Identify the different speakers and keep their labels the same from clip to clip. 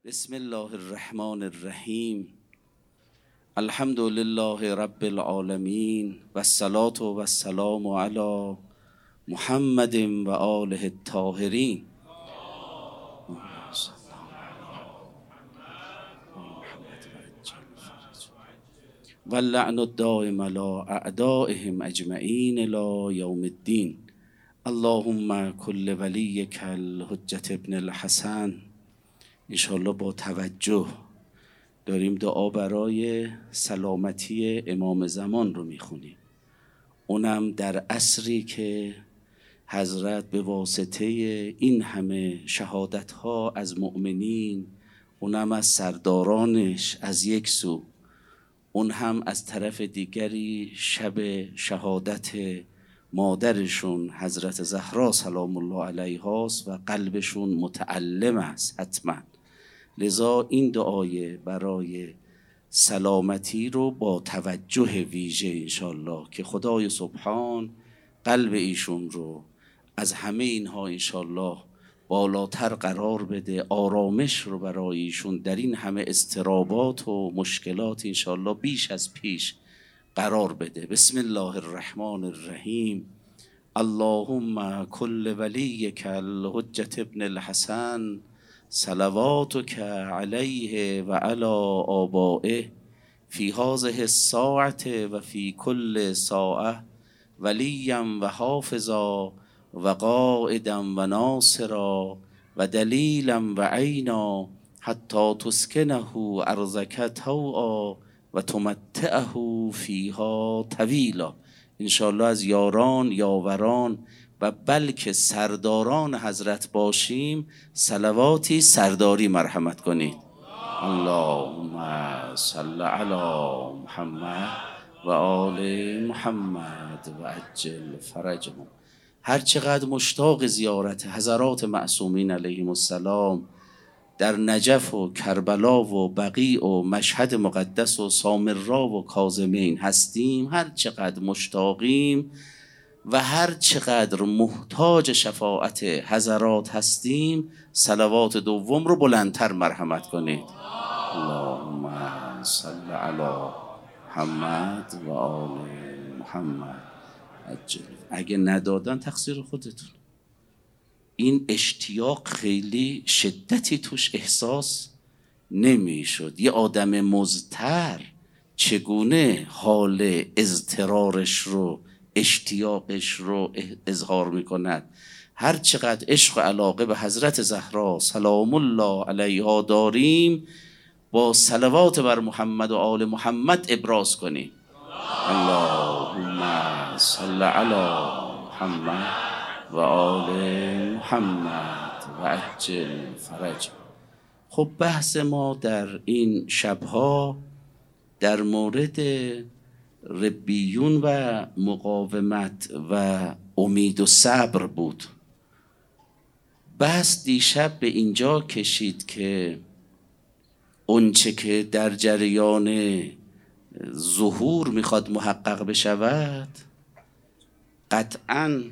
Speaker 1: بسم الله الرحمن الرحیم. الحمد لله رب العالمین و الصلاة و السلام علی محمد و آله الطاهرین. و اللعن الدائم علی اعدائهم اجمعین الی یوم الدین. اللهم کل ولیک الحجة ابن الحسن. انشاءالله با توجه داریم دعا برای سلامتی امام زمان رو میخونیم، اونم در عصری که حضرت به واسطه این همه شهادت ها از مؤمنین، اونم از سردارانش از یک سو، اون هم از طرف دیگری شب شهادت مادرشون حضرت زهرا سلام الله علیها است و قلبشون متألم است حتما. لذا این دعای برای سلامتی رو با توجه ویژه انشالله که خدای سبحان قلب ایشون رو از همه اینها انشالله بالاتر قرار بده، آرامش رو برای ایشون در این همه اضطرابات و مشکلات انشالله بیش از پیش قرار بده. بسم الله الرحمن الرحیم. اللهم کل ولیک الحجة ابن الحسن صلواتک علیه و علی آبائه فی هذه الساعة و فی کل ساعة ولیا و حافظا و قائدا و ناصرا و دلیلا و عینا حتی تسکنه ارضک طوعا و تمتعه فیها طویلا. انشاءالله از یاران، یاوران و بلکه سرداران حضرت باشیم، صلواتی سرداری مرحمت کنید. اللهم صل علی محمد و آل محمد و عجل فرجهم. هر چقدر مشتاق زیارت حضرات معصومین علیهم السلام در نجف و کربلا و بقیع و مشهد مقدس و سامرا و کاظمین هستیم، هر چقدر مشتاقیم و هر چقدر محتاج شفاعت حضرات هستیم، صلوات دوم رو بلندتر مرحمت کنید. اللهم صل علی محمد و آل محمد عجل. اگه ندادن تقصیر خودتون. این اشتیاق خیلی شدتی توش احساس نمی شد. یه آدم مضطر چگونه حال اضطرارش رو، اشتیاقش رو اظهار می کند؟ هر چقدر عشق و علاقه به حضرت زهرا سلام الله علیها داریم، با صلوات بر محمد و آل محمد ابراز کنیم. اللهم صل علی محمد و آل محمد و عجل فرج. خب بحث ما در این شبها در مورد ربیون و مقاومت و امید و صبر بود. بحث دیشب به اینجا کشید که اونچه که در جریان ظهور میخواد محقق بشود، قطعاً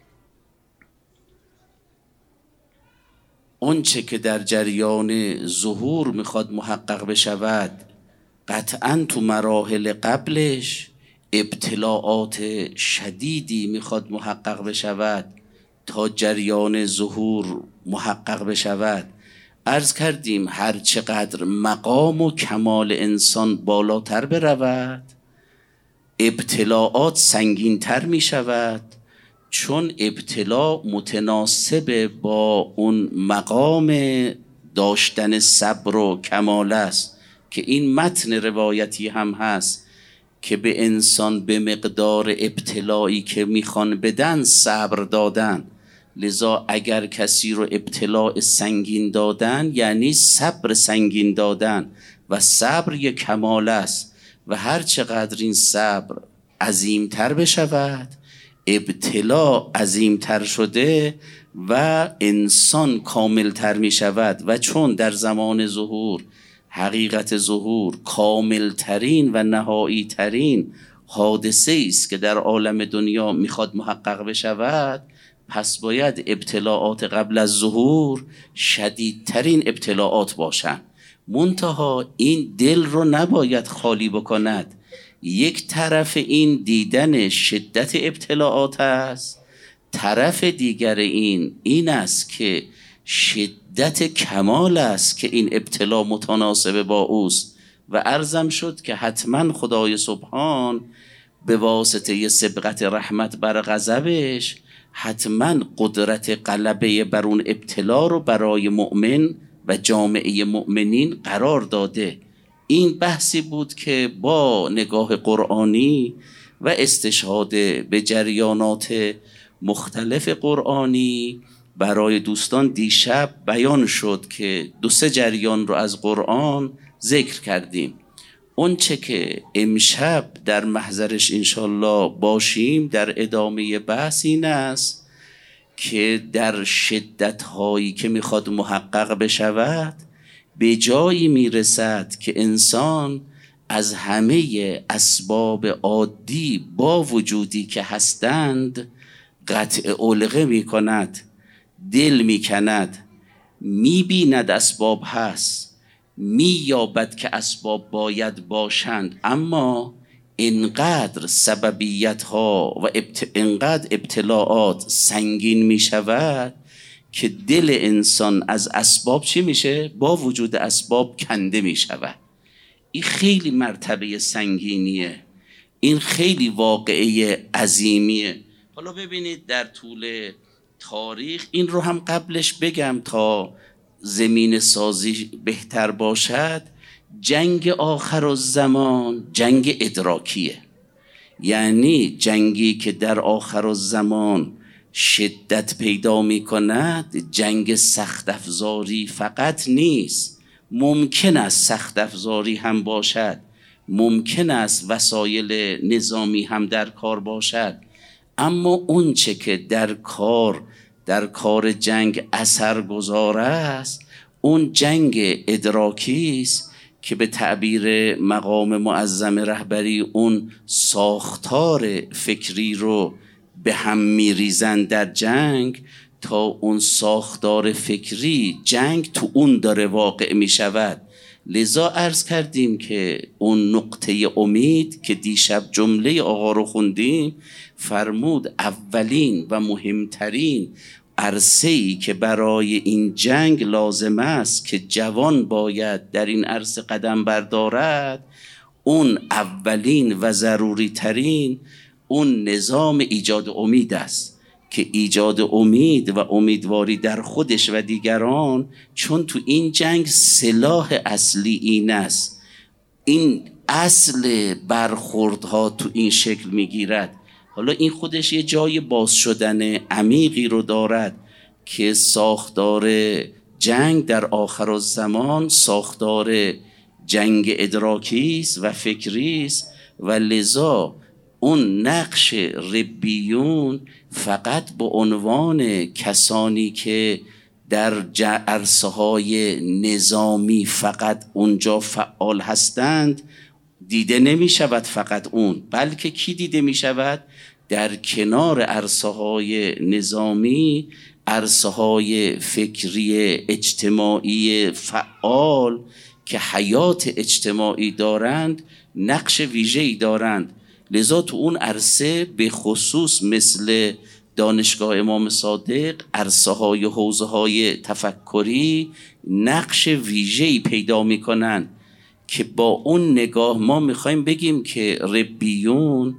Speaker 1: اونچه که در جریان ظهور میخواد محقق بشود قطعاً تو مراحل قبلش ابتلاعات شدیدی میخواد محقق بشود تا جریان ظهور محقق بشود. عرض کردیم هر چقدر مقام و کمال انسان بالاتر برود، ابتلاعات سنگینتر میشود، چون ابتلا متناسب با اون مقام داشتن صبر و کمال است که این متن روایتی هم هست که به انسان به مقدار ابتلایی که میخوان بدن صبر دادن. لذا اگر کسی رو ابتلاء سنگین دادن یعنی صبر سنگین دادن و صبر یک کمال است و هر چقدر این صبر عظیمتر بشود، ابتلا عظیمتر شده و انسان کاملتر می شود. و چون در زمان ظهور حقیقت ظهور کاملترین و نهایی ترین حادثه است که در عالم دنیا میخواد محقق بشود، پس باید ابتلاعات قبل از ظهور شدیدترین ابتلاعات باشن. منتها این دل رو نباید خالی بکند. یک طرف این دیدن شدت ابتلاعات است، طرف دیگر این است که شدت کمال است که این ابتلا متناسب با اوست. و عرضم شد که حتما خدای سبحان به واسطه سبقت رحمت بر غضبش حتما قدرت غلبه بر اون ابتلا رو برای مؤمن و جامعه مؤمنین قرار داده. این بحثی بود که با نگاه قرآنی و استشهاد به جریانات مختلف قرآنی برای دوستان دیشب بیان شد که 2-3 جریان رو از قرآن ذکر کردیم. اون چه که امشب در محضرش انشالله باشیم در ادامه بحث این است که در شدت‌هایی که میخواد محقق بشود به جایی میرسد که انسان از همه اسباب عادی با وجودی که هستند قطع علقه میکند، دل میکند، میبیند اسباب هست، مییابد که اسباب باید باشند، اما اینقدر سببیت ها و اینقدر ابتلاعات سنگین میشود که دل انسان از اسباب چی میشه؟ با وجود اسباب کنده میشود. این خیلی مرتبه سنگینیه، این خیلی واقعه عظیمیه. حالا ببینید در طول تاریخ، این رو هم قبلش بگم تا زمین سازی بهتر باشد، جنگ آخر الزمان جنگ ادراکیه. یعنی جنگی که در آخر الزمان شدت پیدا می کند جنگ سخت افزاری فقط نیست. ممکن است سخت افزاری هم باشد، ممکن است وسایل نظامی هم در کار باشد، اما اون چه که در کار جنگ اثر گذاره است اون جنگ ادراکی است که به تعبیر مقام معظم رهبری اون ساختار فکری رو به هم میریزن در جنگ تا اون ساختار فکری جنگ تو اون داره واقع میشود. لذا عرض کردیم که اون نقطه امید که دیشب جمله آقا رو خوندیم، فرمود اولین و مهمترین عرصه‌ای که برای این جنگ لازم است که جوان باید در این عرصه قدم بردارد، اون اولین و ضروری ترین اون نظام ایجاد امید است که ایجاد امید و امیدواری در خودش و دیگران، چون تو این جنگ سلاح اصلی این است. این اصل برخوردها تو این شکل میگیرد. حالا این خودش یه جای باز شدن عمیقی رو دارد که ساختار جنگ در آخر الزمان ساختار جنگ ادراکی است و فکری است و لذا اون نقش ربیون فقط به عنوان کسانی که در عرصه های نظامی فقط اونجا فعال هستند دیده نمی شود فقط اون، بلکه کی دیده می شود؟ در کنار عرصه های نظامی عرصه های فکری اجتماعی فعال که حیات اجتماعی دارند نقش ویژه‌ای دارند. لذا تو اون عرصه به خصوص مثل دانشگاه امام صادق عرصه های حوزه های تفکری نقش ویژه‌ای پیدا می کنند که با اون نگاه ما میخوایم بگیم که ربیون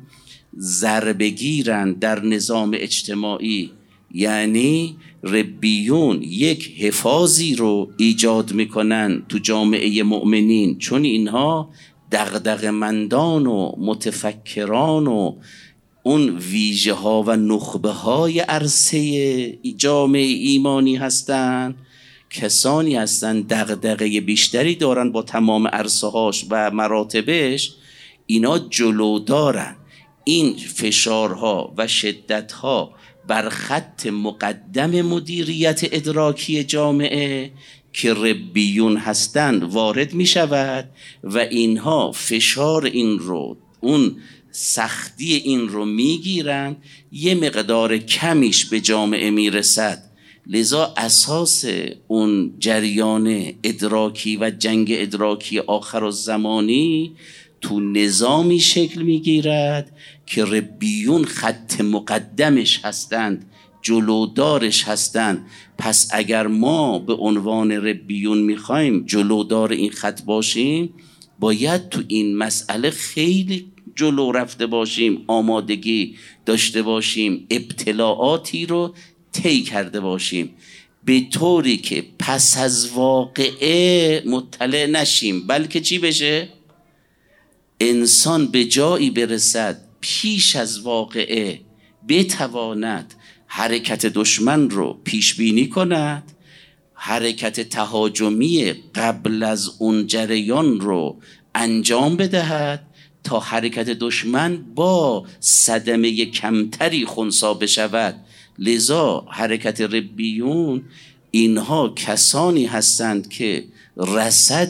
Speaker 1: ضربگیرن در نظام اجتماعی. یعنی ربیون یک حفاظی رو ایجاد میکنن تو جامعه مؤمنین، چون اینها دغدغه‌مندان و متفکران و اون ویژه ها و نخبه های عرصه جامعه ایمانی هستند. کسانی هستند دغدغه بیشتری دارن با تمام عرصه هاش و مراتبش، اینا جلو دارن این فشارها و شدتها بر خط مقدم مدیریت ادراکی جامعه که ربیون هستند وارد می شود و اینها فشار این رو، اون سختی این رو میگیرند، یه مقدار کمیش به جامعه میرسد. لذا اساس اون جریان ادراکی و جنگ ادراکی آخرالزمانی تو نظامی شکل میگیرد که ربیون خط مقدمش هستند، جلودارش هستند. پس اگر ما به عنوان ربیون میخوایم جلودار این خط باشیم، باید تو این مسئله خیلی جلو رفته باشیم، آمادگی داشته باشیم، ابتلاعاتی رو طی کرده باشیم، به طوری که پس از واقعه مطلع نشیم، بلکه چی بشه؟ انسان به جایی برسد پیش از واقعه بتواند حرکت دشمن رو پیش بینی کند، حرکت تهاجمی قبل از اون جریان رو انجام بدهد تا حرکت دشمن با صدمه کمتری خنثی بشود. لذا حرکت ربیون اینها کسانی هستند که رصد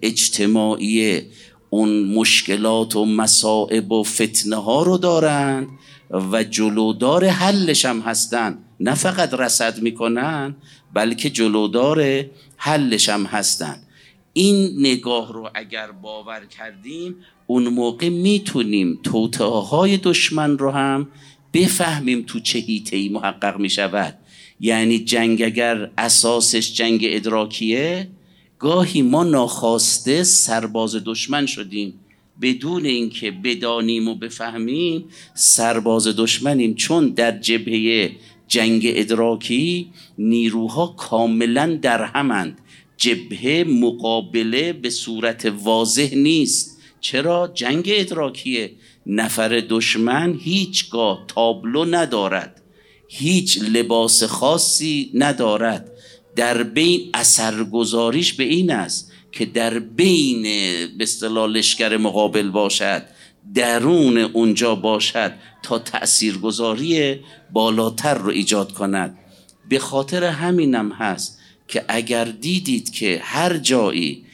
Speaker 1: اجتماعی اون مشکلات و مصائب و فتنه ها رو دارند و جلودار حلش هم هستند. نه فقط رصد میکنن بلکه جلودار حلش هم هستند. این نگاه رو اگر باور کردیم، اون موقع میتونیم توطئه‌های دشمن رو هم بفهمیم تو چه حیطه‌ای محقق میشود. یعنی جنگ اگر اساسش جنگ ادراکیه، گاهی ما ناخواسته سرباز دشمن شدیم بدون اینکه بدانیم و بفهمیم سرباز دشمنیم، چون در جبهه جنگ ادراکی نیروها کاملا در همند، جبهه مقابله به صورت واضح نیست. چرا؟ جنگ ادراکیه. نفر دشمن هیچگاه تابلو ندارد، هیچ لباس خاصی ندارد. در بین اثرگذاریش به این است که در بین به اصطلاح لشکر مقابل باشد، درون اونجا باشد تا تأثیرگذاری بالاتر رو ایجاد کند. به خاطر همینم هست که اگر دیدید که هر جایی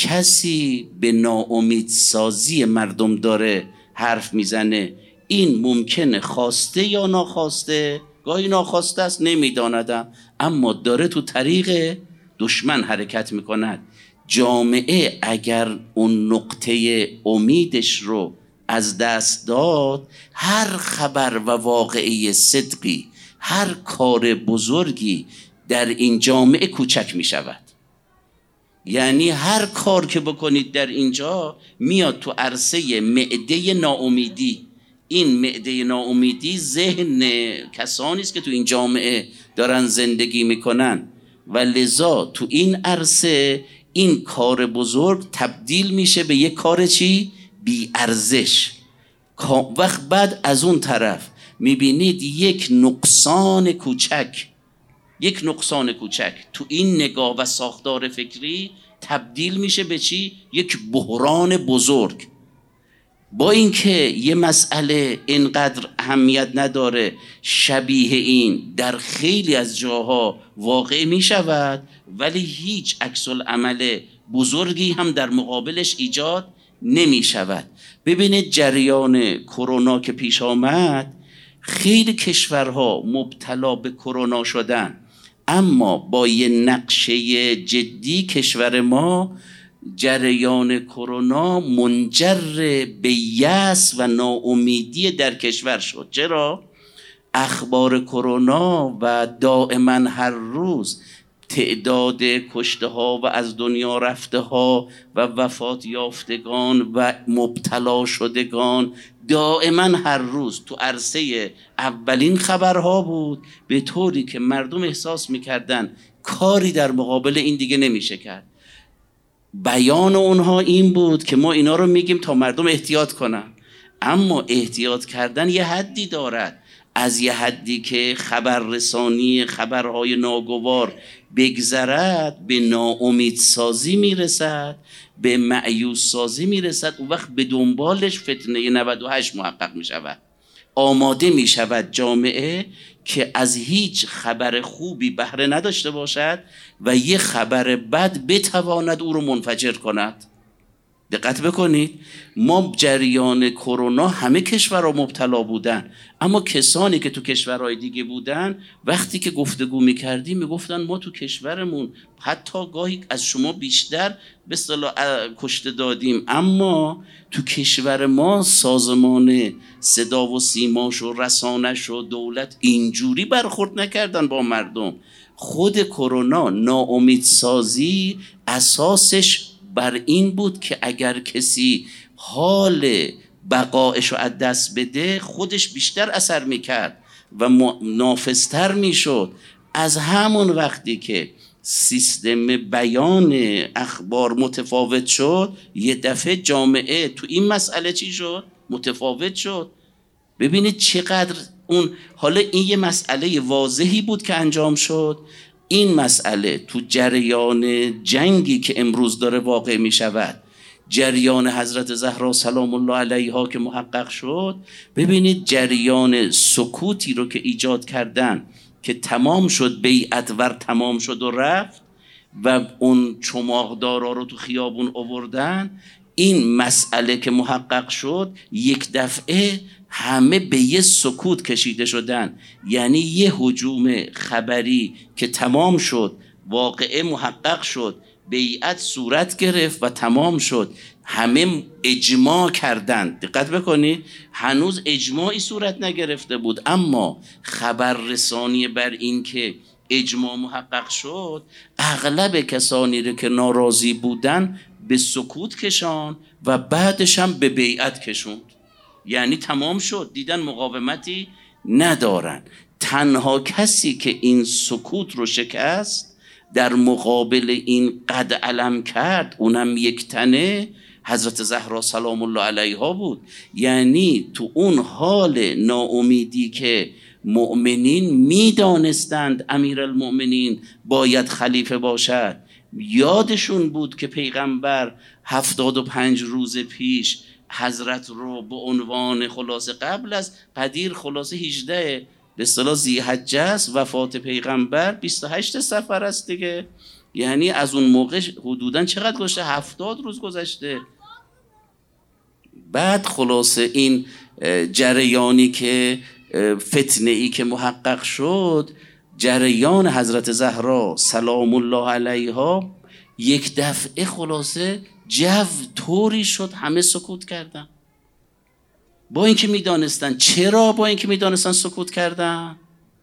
Speaker 1: کسی به ناامیدسازی مردم داره حرف میزنه، این ممکنه خواسته یا ناخواسته، گاهی ناخواسته است نمیداندم، اما داره تو طریق دشمن حرکت میکند. جامعه اگر اون نقطه امیدش رو از دست داد، هر خبر و واقعی صدقی، هر کار بزرگی در این جامعه کوچک میشود. یعنی هر کار که بکنید در اینجا میاد تو عرصه معده ناامیدی. این معده ناامیدی ذهن کسانی است که تو این جامعه دارن زندگی میکنن و لذا تو این عرصه این کار بزرگ تبدیل میشه به یک کار چی؟ بی ارزش. وقت بعد از اون طرف میبینید یک نقصان کوچک تو این نگاه و ساختار فکری تبدیل میشه به چی؟ یک بحران بزرگ. با اینکه یه مسئله اینقدر اهمیت نداره، شبیه این در خیلی از جاها واقع میشود، ولی هیچ عکس العمل بزرگی هم در مقابلش ایجاد نمیشود. ببینید جریان کرونا که پیش آمد، خیلی کشورها مبتلا به کرونا شدن، اما با یه نقشه جدی کشور ما جریان کرونا منجر به یأس و ناامیدی در کشور شد. چرا؟ اخبار کرونا و دائما هر روز تعداد کشته ها و از دنیا رفته ها و وفات یافتگان و مبتلا شدگان دائما هر روز تو عرصه اولین خبرها بود، به طوری که مردم احساس میکردن کاری در مقابل این دیگه نمیشه کرد. بیان اونها این بود که ما اینا رو میگیم تا مردم احتیاط کنن، اما احتیاط کردن یه حدی دارد. از یه حدی که خبررسانی خبرهای ناگوار بگذرد به ناامیدسازی میرسد، به مایوس سازی میرسد. اون وقت به دنبالش فتنه 98 محقق میشود. آماده میشود جامعه که از هیچ خبر خوبی بهره نداشته باشد و یه خبر بد بتواند او رو منفجر کند. دقت بکنید، ما جریان کرونا همه کشورها مبتلا بودن، اما کسانی که تو کشورهای دیگه بودن وقتی که گفتگو میکردیم میگفتن ما تو کشورمون حتی گاهی از شما بیشتر به اصطلاح کشته دادیم، اما تو کشور ما سازمان صدا و سیماش و رسانش و دولت اینجوری برخورد نکردن با مردم. خود کرونا ناامیدسازی اساسش بر این بود که اگر کسی حال بقایش رو از دست بده خودش بیشتر اثر میکرد و نافذتر میشد. از همون وقتی که سیستم بیان اخبار متفاوت شد، یه دفعه جامعه تو این مسئله چی شد؟ متفاوت شد. ببینید چقدر اون، حالا این یه مسئله واضحی بود که انجام شد. این مسئله تو جریان جنگی که امروز داره واقع می شود، جریان حضرت زهرا سلام الله علیها که محقق شد، ببینید جریان سکوتی رو که ایجاد کردن که تمام شد، بیعت ور تمام شد و رفت و اون چماقدارا رو تو خیابون آوردن. این مسئله که محقق شد یک دفعه همه به یه سکوت کشیده شدن، یعنی یه هجوم خبری که تمام شد، واقعه محقق شد، بیعت صورت گرفت و تمام شد، همه اجماع کردند. دقت بکنید هنوز اجماعی صورت نگرفته بود، اما خبررسانی بر این که اجماع محقق شد اغلب کسانی رو که ناراضی بودن به سکوت کشان و بعدش هم به بیعت کشوند. یعنی تمام شد، دیدن مقاومتی ندارن. تنها کسی که این سکوت رو شکست، در مقابل این قد علم کرد، اونم یک تنه، حضرت زهرا سلام الله علیها بود. یعنی تو اون حال ناامیدی که مؤمنین میدانستند امیرالمؤمنین باید خلیفه باشد، یادشون بود که پیغمبر 75 روز پیش حضرت رو به عنوان خلاصه قبل از قدیر خلاصه 18 به اصطلاح ذی‌حجه است، وفات پیغمبر 28 صفر است دیگه، یعنی از اون موقع حدوداً چقدر گذشته؟ 70 روز گذشته. بعد خلاصه این جریانی که فتنه ای که محقق شد، جریان حضرت زهرا سلام الله علیها، یک دفعه خلاصه جو طوری شد همه سکوت کردن. با اینکه میدانستن، چرا با اینکه میدانستن سکوت کردن،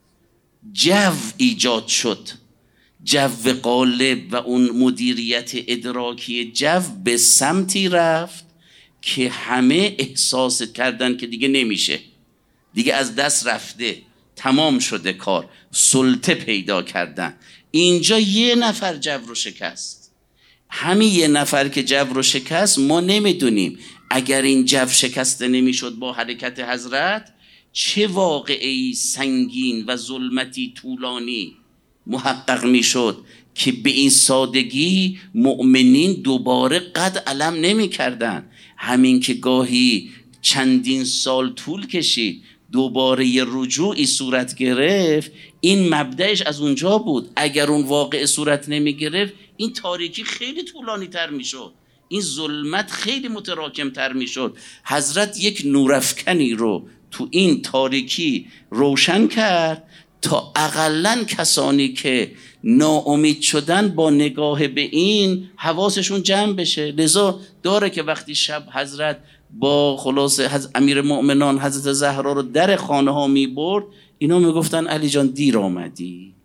Speaker 1: جو ایجاد شد، جو غالب و اون مدیریت ادراکی جو به سمتی رفت که همه احساس کردن که دیگه نمیشه، دیگه از دست رفته، تمام شده کار، سلطه پیدا کردن. اینجا یه نفر جو رو شکست. همین یه نفر که جو رو شکست، ما نمیدونیم اگر این جو شکسته نمیشد با حرکت حضرت چه واقعی سنگین و ظلمتی طولانی محقق میشد که به این سادگی مؤمنین دوباره قد علم نمی کردن. همین که گاهی چندین سال طول کشید دوباره یه رجوعی صورت گرفت، این مبدأش از اونجا بود. اگر اون واقع صورت نمی گرفت این تاریکی خیلی طولانی تر می شد، این ظلمت خیلی متراکم تر می شد. حضرت یک نورافکنی رو تو این تاریکی روشن کرد تا اقلن کسانی که ناامید شدن با نگاه به این حواسشون جمع بشه. لذا داره که وقتی شب حضرت با خلاصه امیر مؤمنان حضرت زهرا رو در خانه ها می برد، اینا می گفتن علی جان دیر آمدی،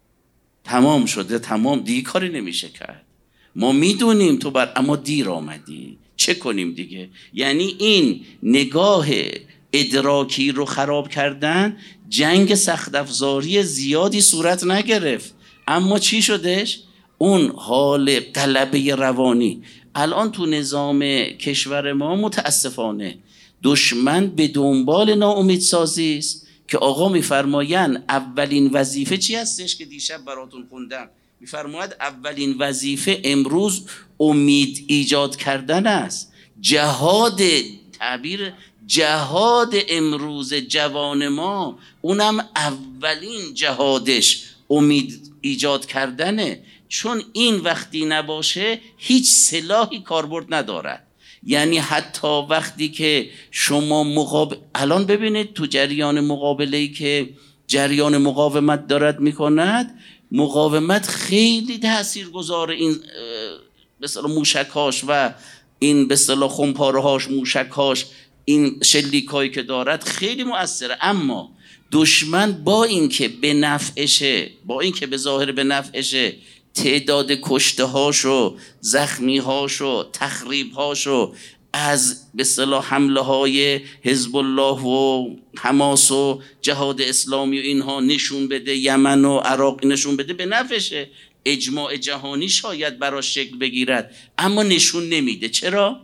Speaker 1: تمام شده، تمام دیگه کاری نمیشه کرد، ما میدونیم تو اما دیر آمدی، چه کنیم دیگه. یعنی این نگاه ادراکی رو خراب کردن. جنگ سخت افزاری زیادی صورت نگرفت، اما چی شدش؟ اون حال غلبه روانی. الان تو نظام کشور ما متاسفانه دشمن به دنبال ناامیدسازی است که آقا میفرمایند اولین وظیفه چی هستش که دیشب براتون خوندم، میفرماید اولین وظیفه امروز امید ایجاد کردن است. جهاد، تعبیر جهاد امروز جوان ما، اونم اولین جهادش امید ایجاد کردنه، چون این وقتی نباشه هیچ سلاحی کاربرد ندارد. یعنی حتی وقتی که شما الان ببینید تو جریان مقابله‌ای که جریان مقاومت دارد میکند، مقاومت خیلی تاثیرگذار این به اصطلاح موشکاش و این به اصطلاح خمپارهاش، موشکاش، این شلیکایی که دارد خیلی مؤثره. اما دشمن با اینکه به نفعشه، با اینکه به ظاهر به نفعشه، تعداد کشته هاشو، زخمی هاشو، تخریب هاشو از به اصطلاح حمله های حزب الله و حماس و جهاد اسلامی و اینها نشون بده، یمن و عراق نشون بده، به نفعشه. اجماع جهانی شاید براش شکل بگیرد، اما نشون نمیده. چرا؟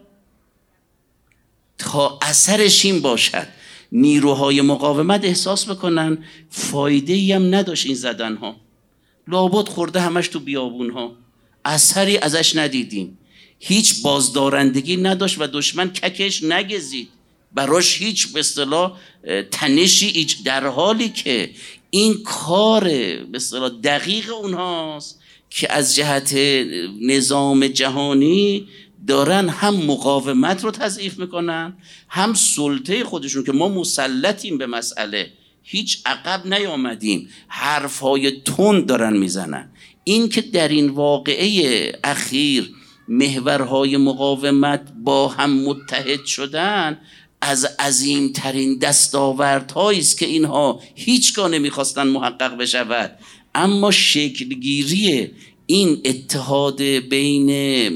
Speaker 1: تا اثرش این باشد نیروهای مقاومت احساس بکنن فایده‌ای هم نداشت این زدن ها، لابد خورده همش تو بیابون ها، اثری ازش ندیدیم، هیچ بازدارندگی نداشت و دشمن ککش نگزید، براش هیچ به اصطلاح تنشی، در حالی که این کار به اصطلاح دقیق اونهاست که از جهت نظام جهانی دارن هم مقاومت رو تضعیف میکنن، هم سلطه خودشون که ما مسلطیم به مسئله، هیچ عقب نیامدیم، حرفهای تند دارن میزنن. این که در این واقعه اخیر محورهای مقاومت با هم متحد شدن، از عظیمترین دستاوردهایی است که اینها هیچگاه نمیخواستن محقق بشود. اما شکلگیری این اتحاد بین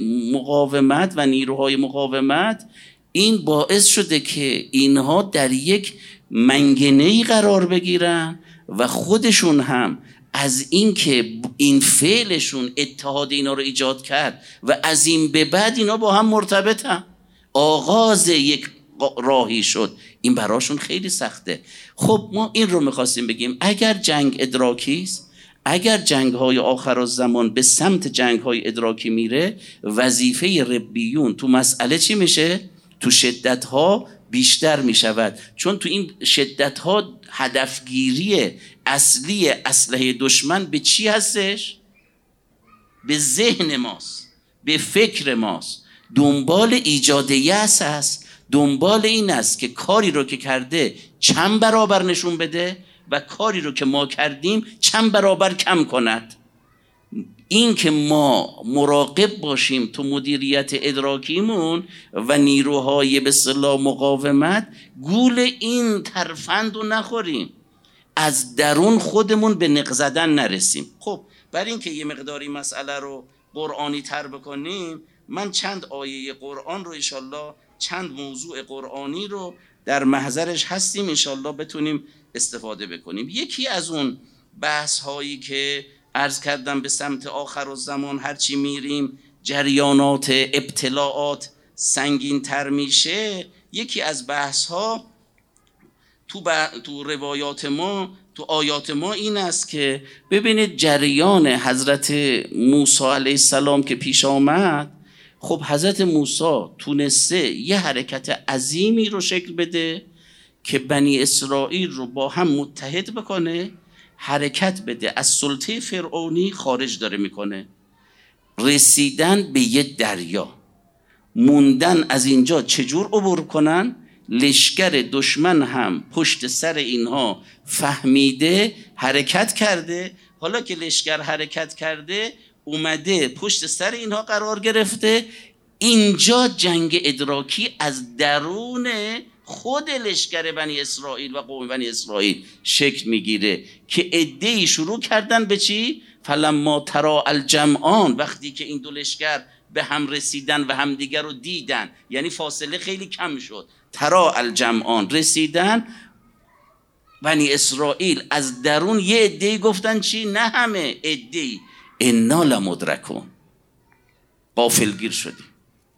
Speaker 1: مقاومت و نیروهای مقاومت، این باعث شده که اینها در یک منگنه‌ای قرار بگیرن و خودشون هم از این که این فعلشون اتحاد اینا رو ایجاد کرد و از این به بعد اینا با هم مرتبطن، آغاز یک راهی شد، این براشون خیلی سخته. خب ما این رو میخواستیم بگیم، اگر جنگ ادراکیست، اگر جنگ‌های آخرالزمان به سمت جنگ‌های ادراکی میره، وظیفه ربیون تو مسئله چی میشه؟ تو شدت‌ها بیشتر میشود، چون تو این شدت‌ها هدفگیری اصلی اسلحه دشمن به چی هستش؟ به ذهن ماست، به فکر ماست، دنبال ایجاد یأس است، دنبال این است که کاری رو که کرده چند برابر نشون بده و کاری رو که ما کردیم چند برابر کم کند. این که ما مراقب باشیم تو مدیریت ادراکیمون و نیروهای به اصطلاح مقاومت، گول این ترفند رو نخوریم، از درون خودمون به نق زدن نرسیم. خب برای اینکه یه مقداری مسئله رو قرآنی تر بکنیم، من چند آیه قرآن رو انشالله، چند موضوع قرآنی رو در محضرش هستیم، انشالله بتونیم استفاده بکنیم. یکی از اون بحث هایی که عرض کردم به سمت آخرالزمان هرچی میریم جریانات ابتلاعات سنگین تر میشه، یکی از بحث ها تو روایات ما، تو آیات ما این است که ببینید جریان حضرت موسی علیه السلام که پیش آمد، خب حضرت موسی تونسته یه حرکت عظیمی رو شکل بده که بنی اسرائیل رو با هم متحد بکنه، حرکت بده، از سلطه فرعونی خارج داره میکنه، رسیدن به یه دریا، موندن از اینجا چجور عبور کنن. لشکر دشمن هم پشت سر اینها فهمیده، حرکت کرده. حالا که لشکر حرکت کرده، اومده پشت سر اینها قرار گرفته. اینجا جنگ ادراکی از درون خود لشکر بنی اسرائیل و قوم بنی اسرائیل شکل میگیره که عده‌ای شروع کردن به چی؟ فلما تری الجمعان، وقتی که این دو لشکر به هم رسیدن و همدیگر رو دیدن، یعنی فاصله خیلی کم شد، تری الجمعان، رسیدن بنی اسرائیل از درون یه عده‌ای گفتن چی؟ نه همه، عده‌ای، انا لمدرکون، غافلگیر شدیم.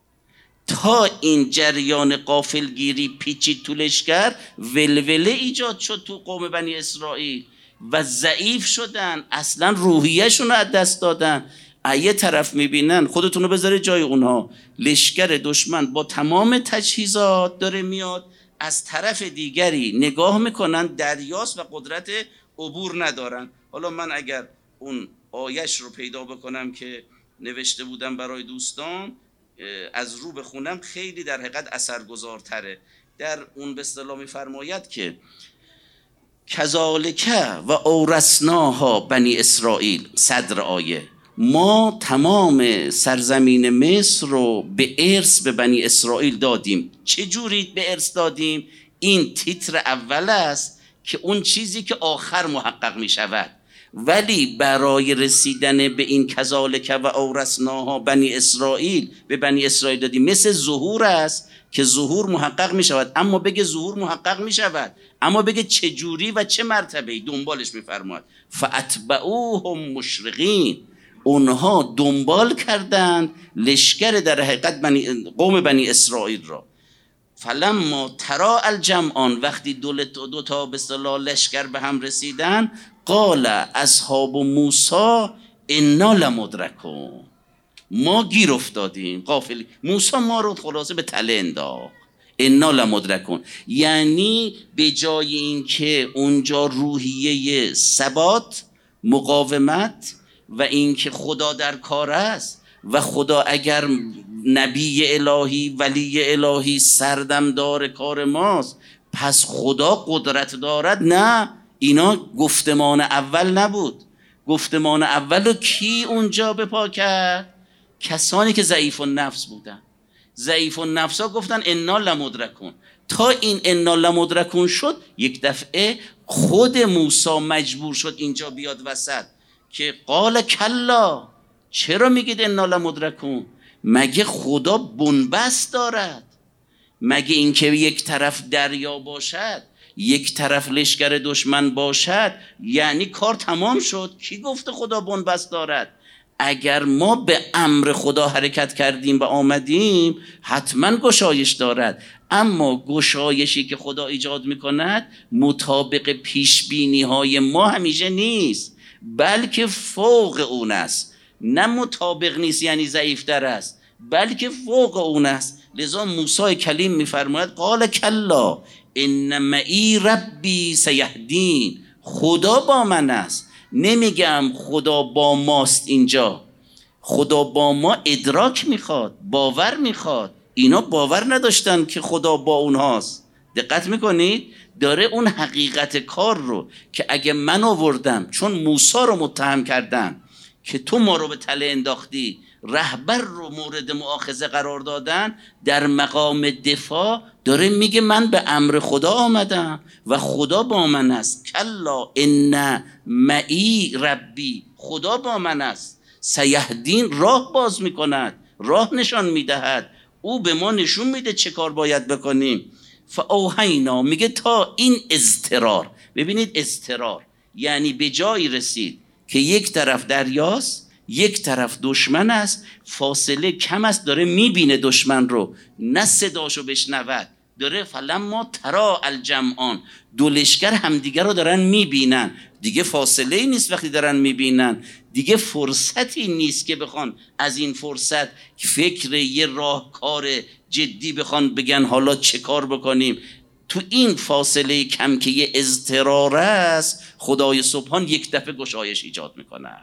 Speaker 1: تا این جریان غافلگیری پیچید تو لشکر، ولوله ایجاد شد تو قوم بنی اسرائیل و ضعیف شدن، اصلا روحیه‌شون رو از دست دادن. یه طرف میبینن، خودتون رو بذارید جای اونها، لشکر دشمن با تمام تجهیزات داره میاد، از طرف دیگری نگاه میکنن دریاست و قدرت عبور ندارن. حالا من اگر اون آیش رو پیدا بکنم که نوشته بودم برای دوستان، از رو بخونم خیلی در حقیقت اثرگذارتره. در اون به اصطلاح می‌فرماید که کذالک و اورثناها بنی اسرائیل، صدر آیه، ما تمام سرزمین مصر رو به ارث به بنی اسرائیل دادیم. چه جوری به ارث دادیم؟ این تیتر اول است که اون چیزی که آخر محقق می شود، ولی برای رسیدن به این کذالک و اورثناها بنی اسرائیل، به بنی اسرائیل دادیم، مثل ظهور است که ظهور محقق می شود، اما بگه ظهور محقق می شود، اما بگه چه جوری و چه مرتبه‌ای دنبالش می فرماید. فاتبعوهم مشرقین، اونها دنبال کردند لشکر در حقیقت قوم بنی اسرائیل را. فلما ترا الجمعان، وقتی دو تا به اصطلاح لشکر به هم رسیدن، قال اصحاب موسی انا لمدرکون، ما گیر افتادیم، غافل. موسی ما رو خلاصه به تله انداخت. انا لمدرکون یعنی به جای اینکه اونجا روحیه ثبات، مقاومت و اینکه خدا در کار است و خدا اگر نبی الهی ولی الهی سردمدار کار ماست پس خدا قدرت دارد، نه، اینا گفتمان اول نبود. گفتمان اول رو کی اونجا به پا کرد؟ کسانی که ضعیف النفس بودن. ضعیف النفس ها گفتن انا لمدرکون. تا این انا لمدرکون شد، یک دفعه خود موسی مجبور شد اینجا بیاد وسط که قال کلا، چرا میگید انا لمدرکون؟ مگه خدا بنبست دارد؟ مگه اینکه یک طرف دریا باشد، یک طرف لشکر دشمن باشد یعنی کار تمام شد؟ کی گفته خدا بنبست دارد؟ اگر ما به امر خدا حرکت کردیم و آمدیم حتما گشایش دارد، اما گشایشی که خدا ایجاد میکند مطابق پیشبینی های ما همیشه نیست، بلکه فوق اون است. نه مطابق نیست یعنی ضعیفتر است، بلکه فوق اون است. لذا موسی کلیم میفرماید قال کلا ان معی ربی سیهدین، خدا با من است. نمیگم خدا با ماست، اینجا خدا با ما ادراک میخواد، باور میخواد. اینا باور نداشتن که خدا با اونهاست. دقت میکنید؟ داره اون حقیقت کار رو که اگه من آوردم، چون موسی رو متهم کردن که تو ما رو به تله انداختی، رهبر رو مورد مؤاخذه قرار دادن، در مقام دفاع داره میگه من به امر خدا آمدم و خدا با من است. کلا ان معی ربی، خدا با من است. سیهدین، راه باز میکند، راه نشان میدهد، او به ما نشون میده چه کار باید بکنیم. فاوحینا، میگه تا این اضطرار، ببینید اضطرار یعنی به جایی رسید که یک طرف دریاست، یک طرف دشمن است، فاصله کم است، داره میبینه دشمن رو، نه صداشو بشنود، داره فلما ترا الجمعان، دو لشکر همدیگه رو دارن میبینن، دیگه فاصله نیست. وقتی دارن میبینن دیگه فرصتی نیست که بخوان از این فرصت فکر یه راهکار جدی بخوان بگن حالا چه کار بکنیم. تو این فاصله کم که یه اضطرار است، خدای سبحان یک دفعه گشایش ایجاد میکند.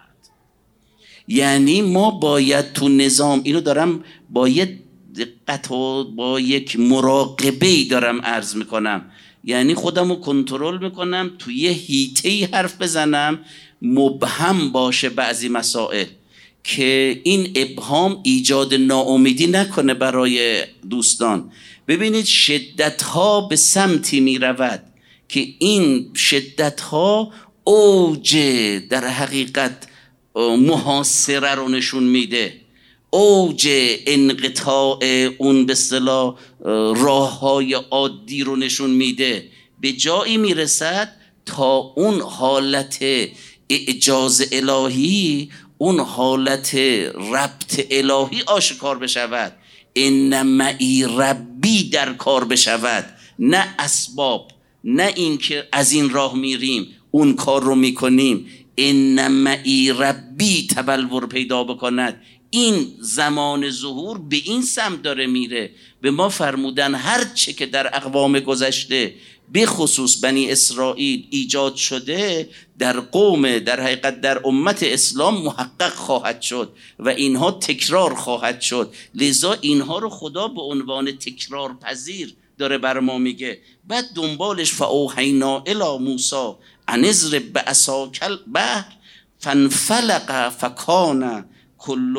Speaker 1: یعنی ما باید تو نظام، اینو دارم با یه دقت و با یک مراقبه‌ای دارم عرض میکنم، یعنی خودم رو کنترل میکنم تو یه هیته‌ای حرف بزنم مبهم باشه بعضی مسائل، که این ابهام ایجاد ناامیدی نکنه برای دوستان. ببینید شدتها به سمتی میرود که این شدتها اوج در حقیقت محاصره رو نشون میده، اوج انقطاع اون به اصطلاح راه‌های عادی رو نشون میده. به جایی میرسد تا اون حالت اعجاز الهی، اون حالت ربط الهی آشکار بشود. ان معی ربی در کار بشود، نه اسباب، نه اینکه از این راه میریم اون کار رو میکنیم. ان معی ربی تبلور پیدا بکند. این زمان ظهور به این سمت داره میره. به ما فرمودن هر چه که در اقوام گذشته به خصوص بنی اسرائیل ایجاد شده در قوم، در حقیقت در امت اسلام محقق خواهد شد و اینها تکرار خواهد شد. لذا اینها رو خدا به عنوان تکرار پذیر داره بر ما میگه. بعد دنبالش فاوحینا الی موسی ان اضرب بعصاک البحر فانفلق فکان کل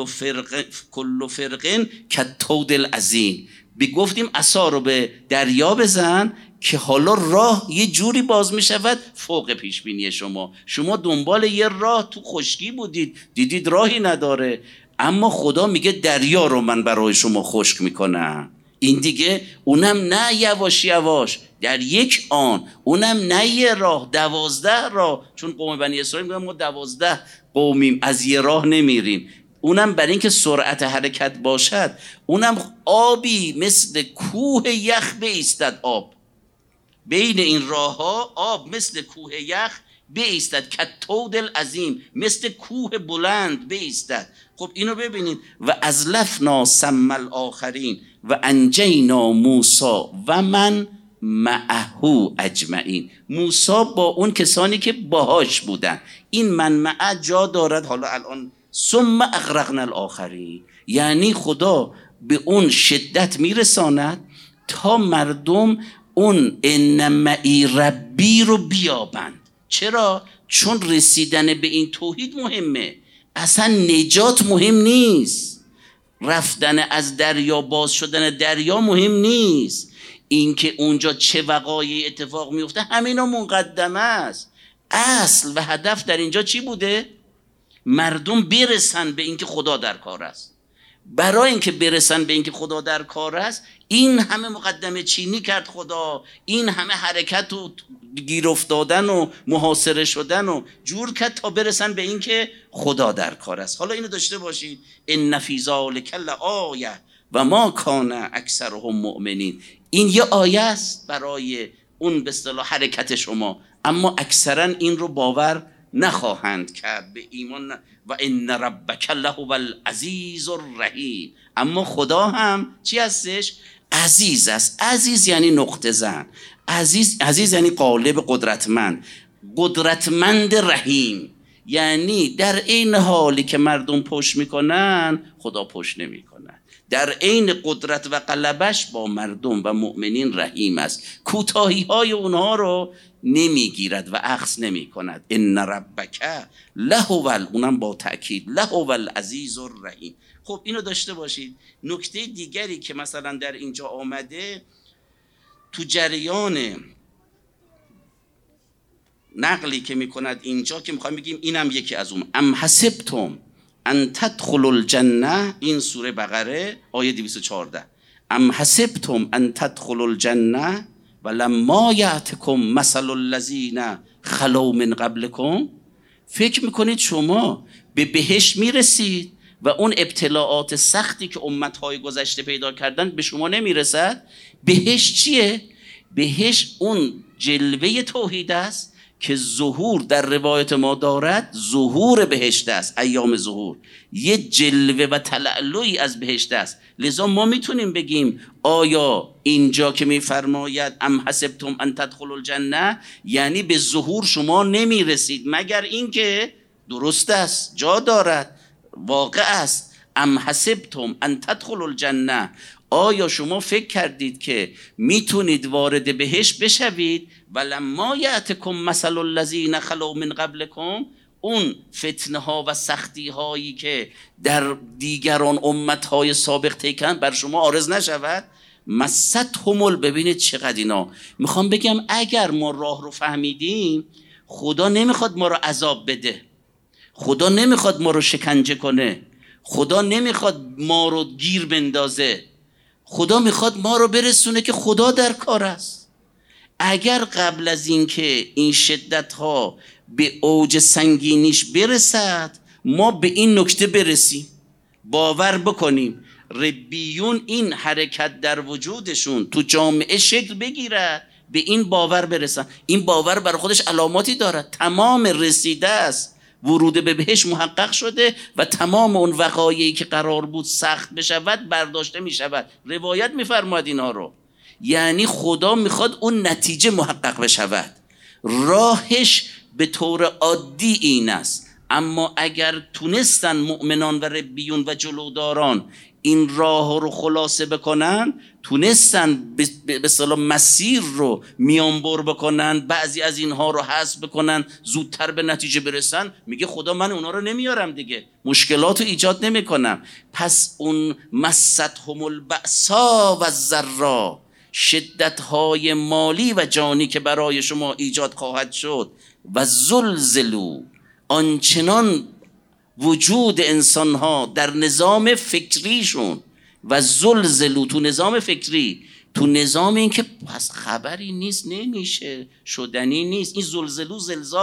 Speaker 1: فرق کالطود العظیم. گفتیم عصا رو به دریا بزن که حالا راه یه جوری باز می شود فوق پیش بینی شما دنبال یه راه تو خشکی بودید، دیدید راهی نداره، اما خدا میگه دریا رو من برای شما خشک میکنم. این دیگه اونم نه یواش یواش، در یک آن، اونم نه یه راه، 12 راه، چون قوم بنی اسرائیل میگن ما 12 قومیم از یه راه نمیریم. اونم برای اینکه سرعت حرکت باشد، اونم آبی مثل کوه یخ بایستد. آب بین این راه ها آب مثل کوه یخ بایستد، کالطود العظیم، مثل کوه بلند بایستد. خب اینو ببینید. و ازلفنا ثم الاخرین و انجینا موسی و من معه اجمعین. موسی با اون کسانی که باهاش بودن. این من معه جا دارد. حالا الان ثم اغرقنا الاخرین، یعنی خدا به اون شدت میرساند تا مردم اون ان معی ربی رو بیابند. چرا؟ چون رسیدن به این توحید مهمه. اصلا نجات مهم نیست، رفتن از دریا، باز شدن دریا مهم نیست، اینکه اونجا چه وقایعی اتفاق میفته همینا مقدمه است. اصل و هدف در اینجا چی بوده؟ مردم برسن به اینکه خدا در کار است. برای اینکه برسن به اینکه خدا در کار است، این همه مقدمه چینی کرد خدا، این همه حرکت و گیر افتادن و محاصره شدن و جور کرد تا برسن به اینکه خدا در کار است. حالا اینو داشته باشید، ان فی ذلک لآیه و ما کان اکثرهم مؤمنین. این یه آیه است برای اون به اصطلاح حرکت شما، اما اکثرا این رو باور نخواهند کرد، به ایمان و ان ربک لهو العزیز الرحیم. اما خدا هم چی هستش؟ عزیز است. عزیز یعنی نقطه زن، عزیز یعنی غالب، قدرتمند رحیم. یعنی در این حالی که مردم پشت میکنن خدا پشت نمیکنه، در عین قدرت و غلبش با مردم و مؤمنین رحیم است، کوتاهی های اونها رو نمیگیرد و اخذ نمی کند. ان ربک لهو، اونم با تأکید، لهو العزیز الرحیم. خب اینو داشته باشید. نکته دیگری که مثلا در اینجا آمده تو جریان نقلی که میکند اینجا، که میخوایم بگیم اینم یکی از اون، ام حسبتم ان تدخلوا الجنه، این سوره بقره آیه 214. ام حسبتم ان تدخلوا الجنه ولما یأتکم مثل الذین خلو من قبلکم. فکر میکنید شما به بهشت میرسید و اون ابتلاعات سختی که امتهای گذشته پیدا کردن به شما نمیرسد؟ بهشت چیه؟ بهشت اون جلوه توحید است که ظهور در روایت ما دارد، ظهور بهشت است، ایام ظهور یه جلوه و تلألؤی از بهشت است. لذا ما میتونیم بگیم آیا اینجا که میفرماید ام حسبتم ان تدخلوا الجنه، یعنی به ظهور شما نمیرسید مگر اینکه درست است، جا دارد، واقع است. ام حسبتم ان تدخلوا الجنه، آیا شما فکر کردید که میتونید وارد بهشت بشوید؟ ولما یأتکم مثل الذین خلو من قبلکم، اون فتنه ها و سختی هایی که در دیگران امت های سابق تیکن بر شما عارض نشود؟ مستهم، ببینید چقدر اینا. میخوام بگم اگر ما راه رو فهمیدیم، خدا نمیخواد ما رو عذاب بده، خدا نمیخواد ما رو شکنجه کنه، خدا نمیخواد ما رو گیر بندازه، خدا میخواد ما رو برسونه که خدا در کار است. اگر قبل از اینکه این شدت ها به اوج سنگینیش برسد، ما به این نکته برسیم، باور بکنیم، ربیون این حرکت در وجودشون تو جامعه شکل بگیرد، به این باور برسن. این باور برای خودش علاماتی دارد، تمام رسیده است، ورود به بهشت محقق شده و تمام اون وقایعی که قرار بود سخت بشود برداشته می شود. روایت می فرماید اینها رو. یعنی خدا میخواد اون نتیجه محقق بشود. راهش به طور عادی این است، اما اگر تونستن مؤمنان و ربیون و جلوداران این راه رو خلاصه بکنن، تونستن به اصطلاح مسیر رو میانبر بکنن، بعضی از اینها رو حذف بکنن، زودتر به نتیجه برسن، میگه خدا من اونا رو نمیارم دیگه، مشکلات رو ایجاد نمیکنم. پس اون مستهم البأسا و الضرا، شدت‌های مالی و جانی که برای شما ایجاد خواهد شد، و زلزلو، آنچنان وجود انسان‌ها در نظام فکریشون، و زلزلو تو نظام فکری، تو نظام این که پس خبری نیست، نمیشه، شدنی نیست. این زلزلو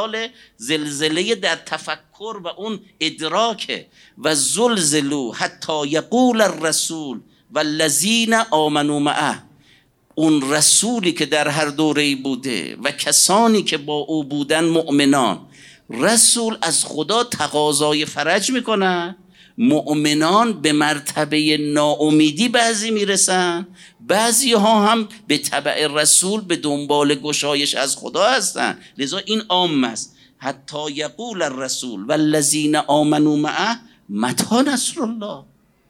Speaker 1: زلزله در تفکر و اون ادراکه. و زلزلو حتی یقول الرسول والذین آمنوا معه، اون رسولی که در هر دوره‌ای بوده و کسانی که با او بودن مؤمنان، رسول از خدا تقاضای فرج میکنن، مؤمنان به مرتبه ناامیدی بعضی میرسن، بعضی ها هم به تبع رسول به دنبال گشایش از خدا هستن. لذا این عام است. حتی یقول الرسول والذین آمنوا معه متی نصر الله.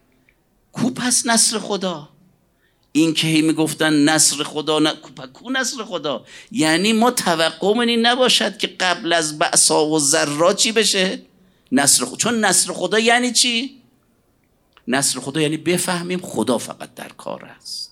Speaker 1: کو پس نصر خدا؟ این که میگفتن نصر خدا کو نصر خدا؟ یعنی ما توقعمون این نباشد که قبل از بأسا و ضرا چی بشه؟ نصر خدا. چون نصر خدا یعنی چی؟ نصر خدا یعنی بفهمیم خدا فقط در کار است.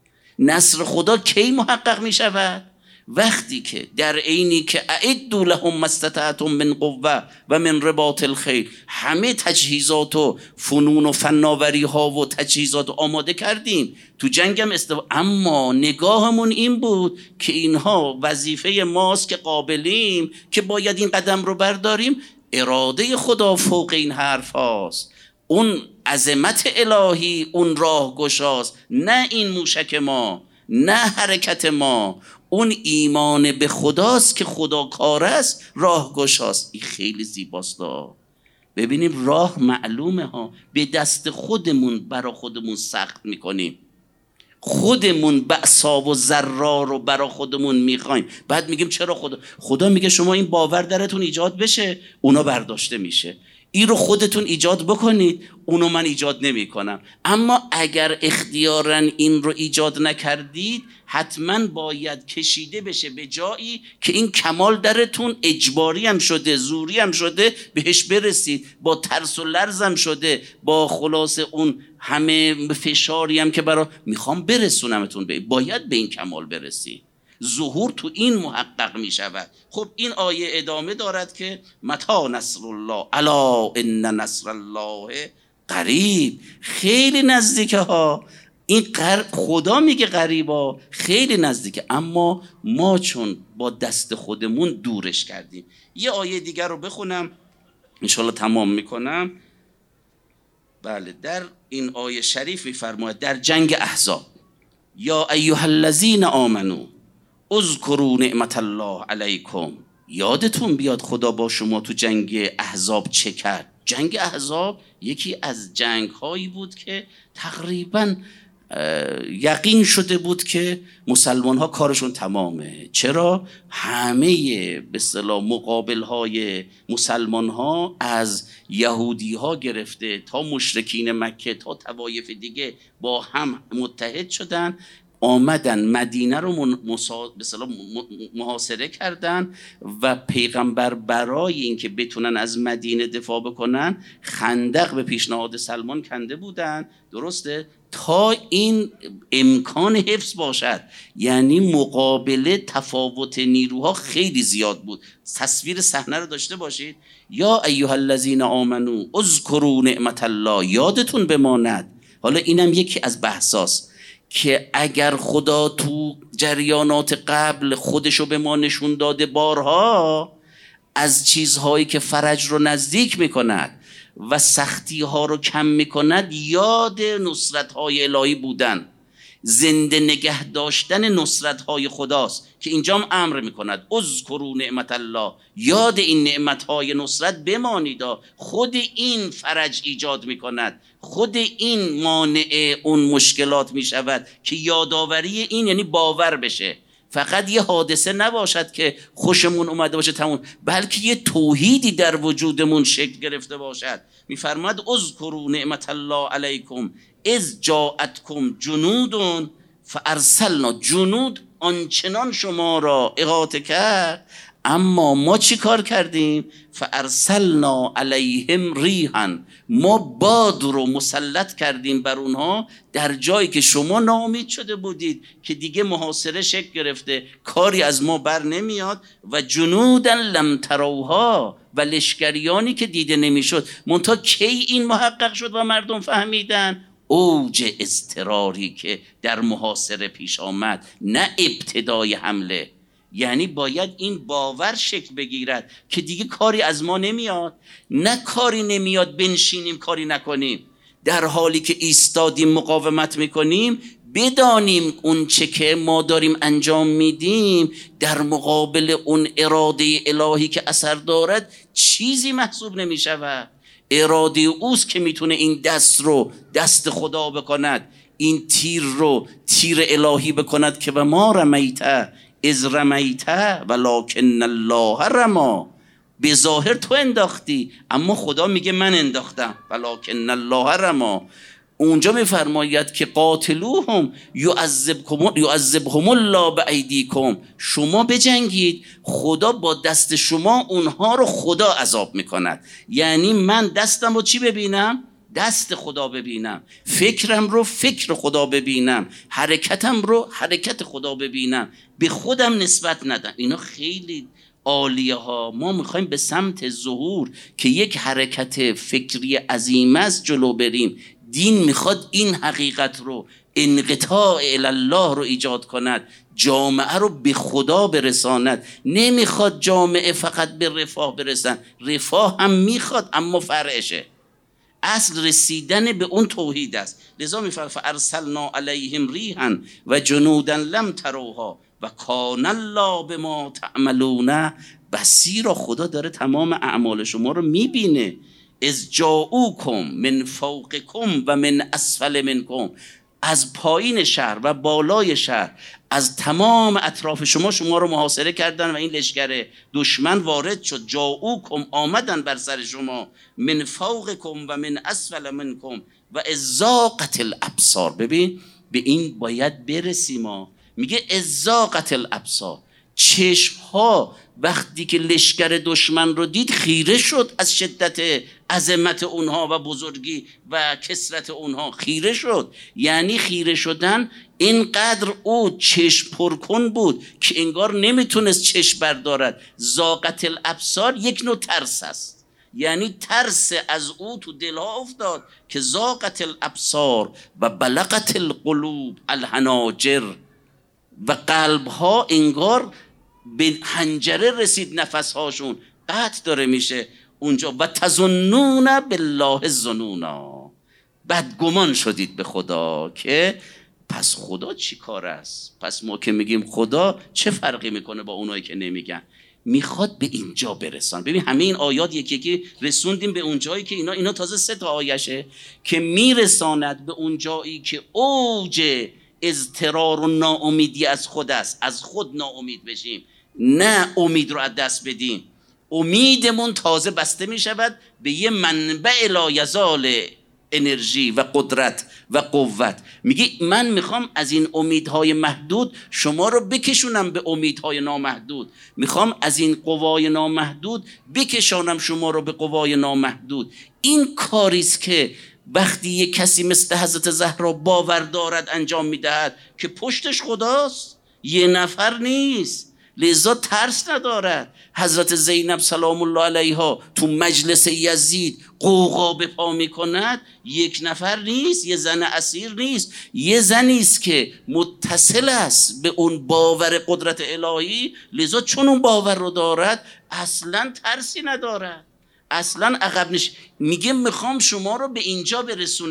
Speaker 1: نصر خدا کی محقق می شود؟ وقتی که در عینی که اعدوا لهم ما استطعتم من قوه و من رباط الخیل، همه تجهیزات و فنون و فناوری ها و تجهیزات آماده کردیم تو جنگم اما نگاهمون این بود که اینها وظیفه ماست که قابلیم که باید این قدم رو برداریم. اراده خدا فوق این حرف هاست، اون عظمت الهی اون راه گشاست، نه این موشک ما، نه حرکت ما. اون ایمان به خداست که خدا کار است، راه گشاست. این خیلی زیباست. ببینیم راه معلومه ها، به دست خودمون برا خودمون سخت میکنیم، خودمون بأسا و ضرا رو برا خودمون میخوایم، بعد میگیم چرا خدا میگه شما این باور درتون ایجاد بشه، اونا برداشته میشه. این رو خودتون ایجاد بکنید، اونو من ایجاد نمی کنم. اما اگر اختیاراً این رو ایجاد نکردید، حتما باید کشیده بشه به جایی که این کمال درتون اجباری هم شده، زوری هم شده بهش برسید، با ترس و لرزم شده، با خلاص اون همه فشاری هم که میخوام برسونمتون باید به این کمال برسید. ظهور تو این محقق می شود. خب این آیه ادامه دارد که متی نصر الله الا ان نصر الله قریب. خیلی نزدیکه ها. این خدا میگه قریبا، خیلی نزدیکه، اما ما چون با دست خودمون دورش کردیم. یه آیه دیگر رو بخونم انشالله تمام میکنم. بله، در این آیه شریف میفرماید در جنگ احزاب: یا ایها الذین آمنو اذکروا نعمت الله علیکم. یادتون بیاد خدا با شما تو جنگ احزاب چه کرد. جنگ احزاب یکی از جنگ هایی بود که تقریباً یقین شده بود که مسلمان ها کارشون تمامه. چرا؟ همه به اصطلاح مقابل های مسلمان ها، از یهودی ها گرفته تا مشرکین مکه تا طوایف دیگه، با هم متحد شدن، آمدن مدینه رو محاصره کردن و پیغمبر برای اینکه بتونن از مدینه دفاع بکنن خندق به پیشنهاد سلمان کنده بودن، درسته؟ تا این امکان حفظ باشد. یعنی مقابله تفاوت نیروها خیلی زیاد بود. تصویر صحنه رو داشته باشید. یا ایها الذین آمنو اذکروا نعمت الله، یادتون بماند. حالا اینم یکی از بحثاست که اگر خدا تو جریانات قبل خودشو به ما نشون داده بارها، از چیزهایی که فرج رو نزدیک میکند و سختی ها رو کم میکند، یاد نصرت های الهی بودن. زنده نگه داشتن نصرت‌های خداست که اینجام امر میکند اذکروا نعمت الله، یاد این نعمت‌های نصرت بمانید. خود این فرج ایجاد میکند، خود این مانع اون مشکلات میشود که یادآوری این یعنی باور بشه. فقط یه حادثه نباشد که خوشمون اومده باشه تموم، بلکه یه توحیدی در وجودمون شکل گرفته باشد. میفرماد اذکروا نعمت الله علیکم اذ جاءتکم جنود فارسلنا، جنود آنچنان شما را احاطه کرد اما ما چی کار کردیم؟ فارسلنا علیهم ریحا، ما باد رو مسلط کردیم بر اونها در جایی که شما ناامید شده بودید که دیگه محاصره شکل گرفته، کاری از ما بر نمیاد. و جنودا لم تروها، و لشکریانی که دیده نمیشد. منتها کی این محقق شد و مردم فهمیدن؟ اوج اضطراری که در محاصره پیش آمد، نه ابتدای حمله. یعنی باید این باور شکل بگیرد که دیگه کاری از ما نمیاد. نه کاری نمیاد بنشینیم کاری نکنیم، در حالی که ایستادیم مقاومت میکنیم بدانیم اون چه که ما داریم انجام میدیم در مقابل اون اراده الهی که اثر دارد چیزی محسوب نمیشود. اراده اوست که میتونه این دست رو دست خدا بکند، این تیر رو تیر الهی بکند که و ما رمیته از رمیته ولکن الله رما. به ظاهر تو انداختی اما خدا میگه من انداختم، ولکن الله رما. اونجا میفرماید که قاتلوهم یعذبهم الله بایدیکم، شما بجنگید خدا با دست شما اونها رو خدا عذاب میکند. یعنی من دستم رو چی ببینم؟ دست خدا ببینم، فکرم رو فکر خدا ببینم، حرکتم رو حرکت خدا ببینم، به خودم نسبت ندم. اینا خیلی عالیه ها. ما میخوایم به سمت ظهور که یک حرکت فکری عظیم است جلو بریم. دین میخواد این حقیقت رو، انقطاع الله رو ایجاد کند، جامعه رو به خدا برساند. نمیخواد جامعه فقط به رفاه برسن، رفاه هم میخواد اما فرعشه، اصل رسیدن به اون توحید است. لذا میفرماید فارسلنا علیهم ریحا و جنودا لم تروها و کان الله بما تعملون بصیر. خدا داره تمام اعمال شما رو میبینه. از جاؤکم من فوقکم و من اسفل منکم، از پایین شهر و بالای شهر، از تمام اطراف شما رو محاصره کردن و این لشکر دشمن وارد شد. جاؤکم، آمدن بر سر شما، من فوقکم و من اسفل منکم و ازاقت الابصار. ببین به این باید برسیم. ما میگه ازاقت الابصار، چشم ها وقتی که لشکر دشمن رو دید خیره شد، از شدت عظمت اونها و بزرگی و کثرت اونها خیره شد. یعنی خیره شدن اینقدر او چشم پرکن بود که انگار نمیتونست چشم بردارد. زاقت الابصار یک نوع ترس است، یعنی ترس از او تو دلها افتاد که زاقت الابصار و بلغت القلوب الحناجر، و قلبها انگار به حنجره رسید، نفسهاشون قطع داره میشه اونجا. و تظنون بالله الظنونا، بدگمان شدید به خدا که پس خدا چی کار است؟ پس ما که میگیم خدا چه فرقی میکنه با اونایی که نمیگن؟ میخواد به اینجا برسان. ببین همه این آیات یکی یکی رسوندیم به اون جایی که اینا تازه 3 تا آیشه که میرساند به اون جایی که اوج اضطرار و ناامیدی از خود است. از خود ناامید بشیم، نه امید رو از دست بدیم. امیدمون تازه بسته می شود به یه منبع لایزال انرژی و قدرت و قوت. میگه من میخوام از این امیدهای محدود شما رو بکشونم به امیدهای نامحدود، میخوام از این قوای نامحدود بکشانم شما رو به قوای نامحدود. این کاریست که وقتی یک کسی مثل حضرت زهرا باور دارد انجام میدهد که پشتش خداست، یه نفر نیست، لذا ترس ندارد. حضرت زینب سلام الله علیها تو مجلس یزید قوقا به پا میکند، یک نفر نیست، یه زن اسیر نیست، یه زنی است که متصل است به اون باور قدرت الهی. لذا چون اون باور رو دارد اصلا ترسی ندارد، اصلا عقب میگه میخوام شما رو به اینجا برسونم.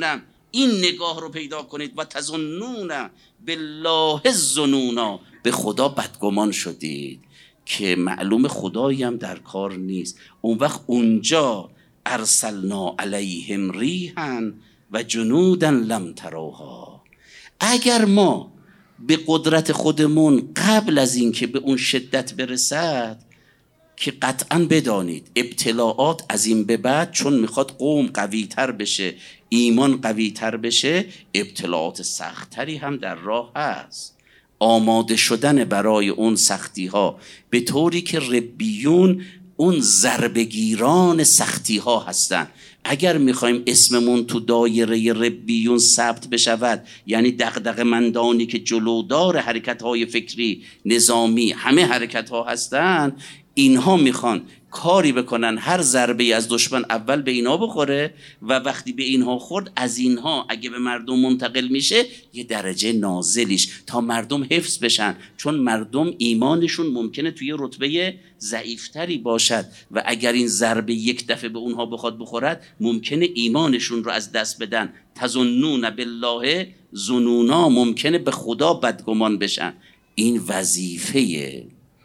Speaker 1: این نگاه رو پیدا کنید. و تظنون بالله الظنونا، به خدا بدگمان شدید که معلوم خدایی هم در کار نیست. اون وقت اونجا ارسلنا علیهم ریحا و جنودا لم تروها. اگر ما به قدرت خودمون قبل از این که به اون شدت برسد، که قطعا بدانید ابتلاعات از این به بعد چون میخواد قوم قوی تر بشه، ایمان قوی تر بشه، ابتلاعات سختری هم در راه هست. آماده شدن برای اون سختی ها به طوری که ربیون اون ضربگیران سختی ها هستن. اگر میخوایم اسممون تو دایره ربیون ثبت بشود، یعنی دغدغه مندانی که جلودار حرکت های فکری نظامی همه حرکت ها هستن، اینها میخوان کاری بکنن هر ضربه از دشمن اول به اینا بخوره و وقتی به اینها خورد از اینها اگه به مردم منتقل میشه یه درجه نازلیش تا مردم حفظ بشن، چون مردم ایمانشون ممکنه توی رتبه ضعیفتری باشد و اگر این ضربه یک دفعه به اونها بخواد بخورد ممکنه ایمانشون رو از دست بدن. تظنون بالله ظنونا، ممکنه به خدا بدگمان بشن. این وظیفه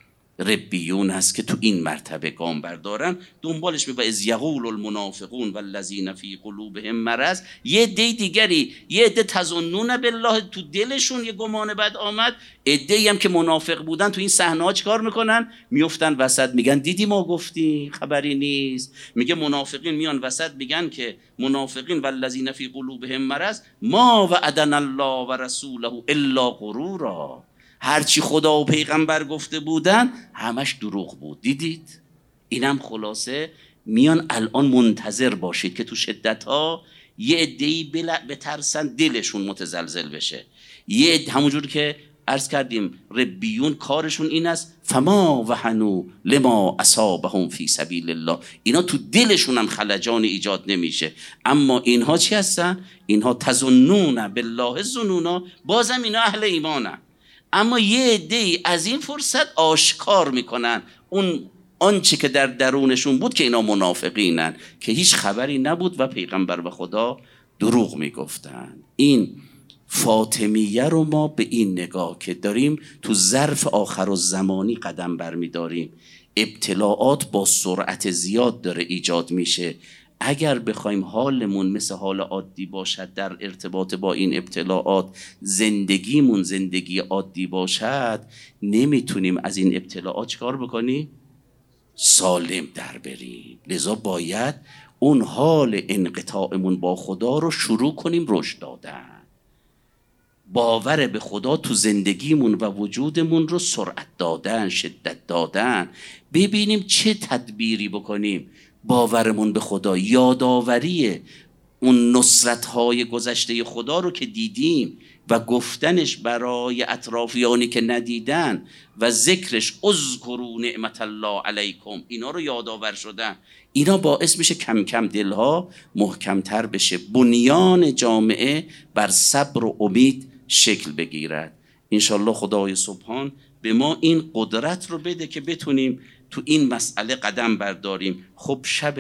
Speaker 1: ربیون هست که تو این مرتبه گام بردارن. دنبالش میبا از یقول المنافقون والذین فی قلوبهم مرض. یه عده دیگری، یه عده تظنون بالله، تو دلشون یه گمان بد آمد. عده‌ای هم که منافق بودن تو این صحنه ها چیکار میکنن؟ میافتن وسط میگن دیدی ما گفتیم خبری نیست. میگه منافقین میان وسط میگن که منافقین والذین فی قلوبهم مرض ما وعدنا الله و رسوله الا غرورا. هرچی خدا و پیغمبر گفته بودن همش دروغ بود. دیدید؟ اینم خلاصه. میان الان منتظر باشید که تو شدت ها یه عده‌ای بترسن دلشون متزلزل بشه. یه عده همونجور که عرض کردیم ربیون کارشون این است فما وهنوا لما اصابهم فی سبیل الله. اینا تو دلشون هم خلجان ایجاد نمیشه. اما اینها چی هستن؟ اینها تظنون بالله الظنونا، بازم اینا اهل ایمانن. اما یه عده‌ای از این فرصت آشکار میکنن اون آنچه که در درونشون بود که اینا منافقینن، که هیچ خبری نبود و پیغمبر و خدا دروغ میگفتن. این فاطمیه رو ما به این نگاه که داریم تو ظرف آخرالزمانی قدم برمیداریم، ابتلاعات با سرعت زیاد داره ایجاد میشه. اگر بخوایم حالمون مثل حال عادی باشد در ارتباط با این ابتلاعات، زندگیمون زندگی عادی باشد، نمیتونیم از این ابتلاعات چکار بکنیم؟ سالم در بریم. لذا باید اون حال انقطاعمون با خدا رو شروع کنیم رشد دادن. باور به خدا تو زندگیمون و وجودمون رو سرعت دادن، شدت دادن. ببینیم چه تدبیری بکنیم. باورمون به خدا، یادآوری اون نصرت‌های گذشته خدا رو که دیدیم و گفتنش برای اطرافیانی که ندیدن و ذکرش اذکروا نعمت الله علیکم، اینا رو یادآور شدن. اینا باعث میشه کم کم دلها محکمتر بشه، بنیان جامعه بر صبر و امید شکل بگیرد. انشالله خدای سبحان به ما این قدرت رو بده که بتونیم تو این مسئله قدم برداریم. خب شب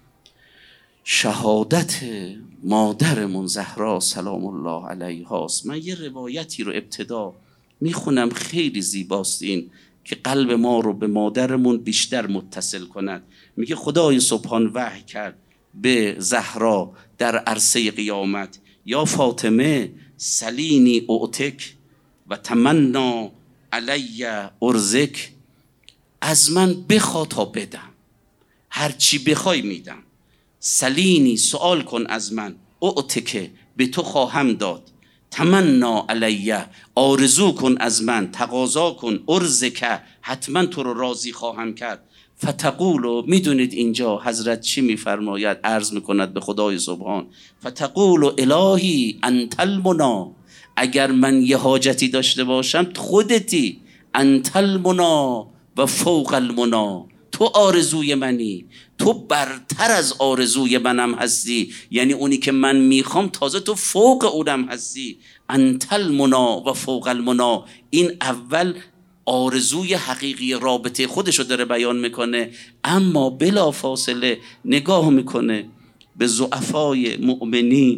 Speaker 1: شهادت مادرمون زهرا سلام الله علیها است. من یه روایتی رو ابتدا میخونم، خیلی زیباست این که قلب ما رو به مادرمون بیشتر متصل کند. میگه خدای سبحان وحی کرد به زهرا در عرصه قیامت یا فاطمه سلینی اعتک و تمنا علی ارزک. از من بخوا تا بدم، هرچی بخوای میدم. سلینی سوال کن از من، اعتک به تو خواهم داد. تمنا علیه آرزو کن از من، تقاضا کن. ارزک حتما تو رو راضی خواهم کرد. فتقولو، میدونید اینجا حضرت چی میفرماید؟ عرض میکند به خدای سبحان فتقولو الهی انت المنا. اگر من یه حاجتی داشته باشم خودتی، انت المنا و فوق المنا، تو آرزوی منی، تو برتر از آرزوی منم هستی. یعنی اونی که من میخوام تازه تو فوق اونم هستی. انت المنا و فوق المنا. این اول آرزوی حقیقی رابطه خودشو داره بیان میکنه، اما بلا فاصله نگاه میکنه به ضعفای مؤمنین،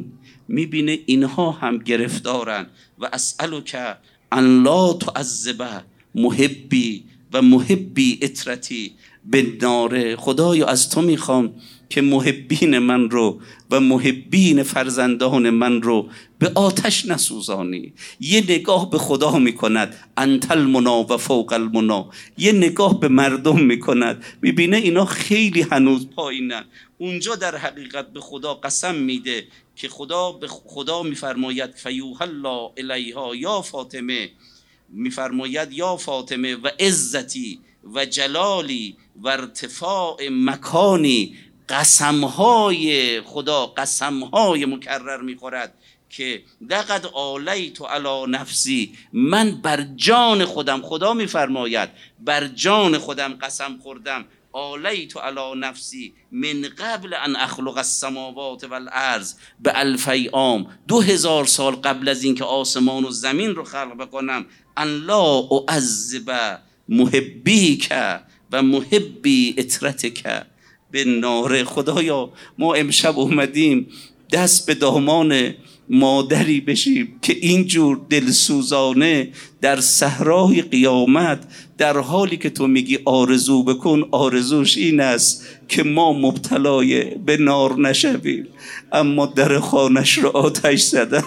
Speaker 1: میبینه اینها هم گرفتارن. و اسألک ان لا تعذب محبی و محبی اطرتی بالنار. خدایا از تو میخوام که محبین من رو و محبین فرزندان من رو به آتش نسوزانی. یه نگاه به خدا میکند، انت المنا و فوق المنا. یه نگاه به مردم میکند، میبینه اینا خیلی هنوز پایینن. اونجا در حقیقت به خدا قسم میده که خدا میفرماید فیوح الله الیها یا فاطمه، میفرماید یا فاطمه و عزتی و جلالی و ارتفاع مکانی. قسمهای خدا، قسمهای مکرر میخورد که لقد آلیت علی نفسی، من بر جان خودم، خدا میفرماید بر جان خودم قسم خوردم. آلیت علی نفسی من قبل ان اخلق السماوات والارض بألفی عام، 2000 سال قبل از اینکه آسمان و زمین رو خلق بکنم. ان لا اعذب محبیک و محبی اطرتک بالنار. خدایا ما امشب اومدیم دست به دامان مادری بشیم که اینجور دلسوزانه در صحرای قیامت، در حالی که تو میگی آرزو بکن، آرزوش این است که ما مبتلای به نار نشویم، اما در خانش رو آتش زدن.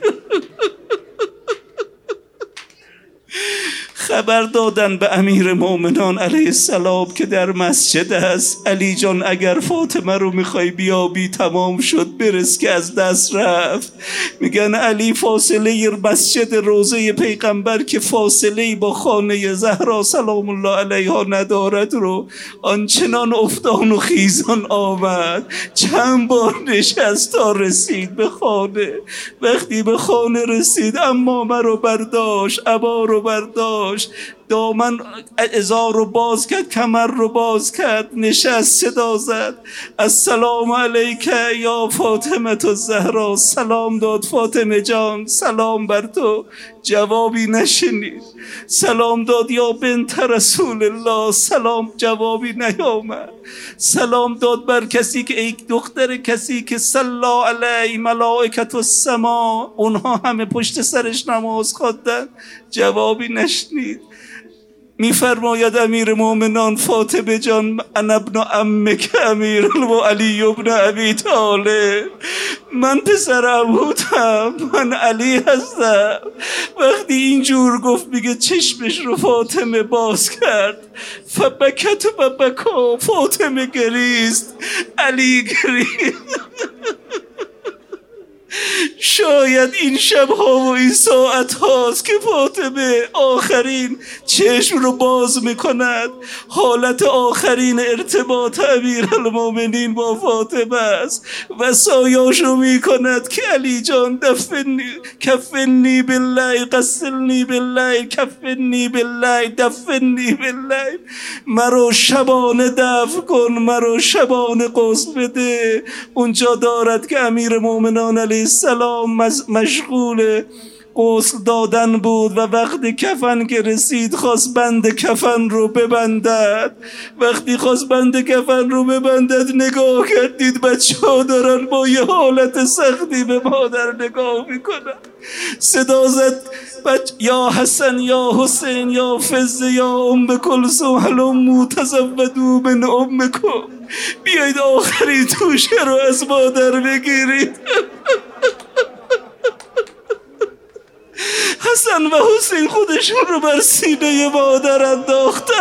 Speaker 1: خبر دادن به امیر مومنان علیه السلام که در مسجد است، علی جان اگر فاطمه رو میخوای بیابی تمام شد، برس که از دست رفت. میگن علی فاصله مسجد روضه پیغمبر که فاصله با خانه زهرا سلام الله علیها ندارد رو آنچنان افتان و خیزان آمد، چند بار نشست تا رسید به خانه. وقتی به خانه رسید عمامه رو برداشت، عبا رو برداشت، دامن ازار رو باز کرد، کمر رو باز کرد، نشست، صدا زد السلام علیک یا فاطمه الزهرا. سلام داد فاطمه جان، سلام بر تو. جوابی نشنید. سلام داد یا بنت رسول الله، سلام جوابی نیامد. سلام داد بر کسی که ای دختر کسی که صلی علیه ملائکة السما، اونها همه پشت سرش نماز خواندن، جوابی نشنید. میفرماید امیر مومنان فاطمه جان انا ابن عمک امیر و علی ابن ابی طالب، من پسر عموتم، من علی هستم. وقتی اینجور گفت میگه چشمش رو فاطمه باز کرد، فبکت و بکا، فاطمه گریست، علی گریست. شاید این شبها و این ساعت هاست که فاطمه آخرین چشم رو باز میکند. حالت آخرین ارتباط امیرالمومنین با فاطمه است و سایاش رو میکند که علی جان دفنی، کفنی بالله، غسلنی بالله، کفنی بالله، دفنی بالله. مرا شبانه دفن کن، مرا شبانه غسل بده. اونجا دارد که امیر مومنان علیه السلام مشغول غسل دادن بود و وقت کفن که رسید خواست بند کفن رو ببندد. وقتی خواست بند کفن رو ببندد نگاه کرد، دید بچه ها دارن با یه حالت سختی به مادر نگاه میکنن. صدا زد یا حسن یا حسین یا فزه یا ام کلثوم هلموا تزودوا من امکم، بیایید آخری توشه رو از مادر بگیرید. حسن و حسین خودشون رو بر سینه مادر انداختن.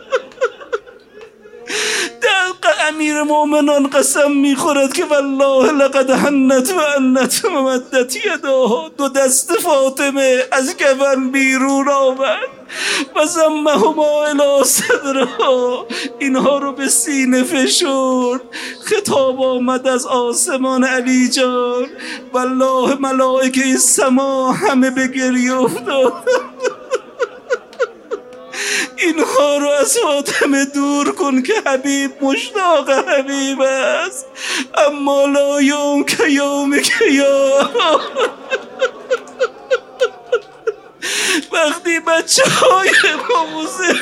Speaker 1: امیر مومنان قسم میخورد که والله لقد حنت و انت و مدت یدها، دو دست فاطمه از کفن بیرون آمد و ضمهما الی صدرها، اینها رو به سینه فشرد. خطاب آمد از آسمان علی جان، والله ملائکه السما همه به گریه افتاد. اینها رو از فاطمه دور کن که حبیب مشتاق حبیب است، اما لا یوم که یوم که یا. وقتی بچه های موزه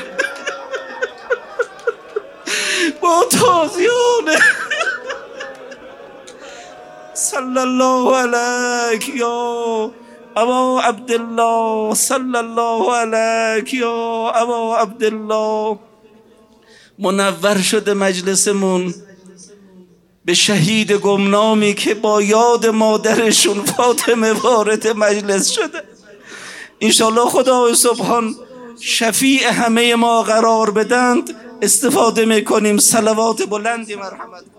Speaker 1: با تازیانه صلی الله علیک یا ابا عبدالله، صلی الله علیک یا ابا عبدالله. منور شده مجلسمون به شهید گمنامی که با یاد مادرشون فاطمه وارد مجلس شده. انشالله خدای سبحان شفیع همه ما قرار بدند. استفاده میکنیم. صلوات بلندی مرحمت.